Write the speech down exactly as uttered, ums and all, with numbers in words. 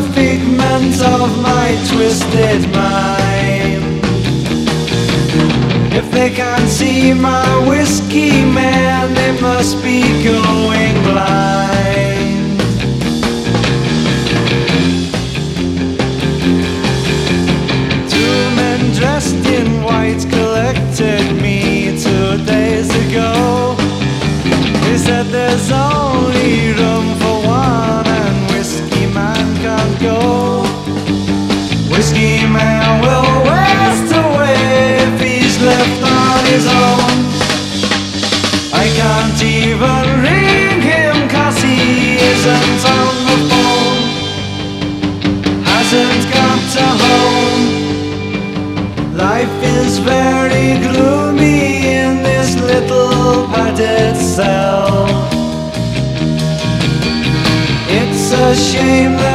figment of my twisted mind. If they can't see my whiskey man, they must be going blind. Two men dressed in white collected me two days ago. They said there's only room for one and whiskey man can't go. Whiskey man will waste away if he's left on his own. I can't even ring him cause he isn't on the phone. Hasn't got a home. Life is very gloomy in this little padded cell. It's a shame that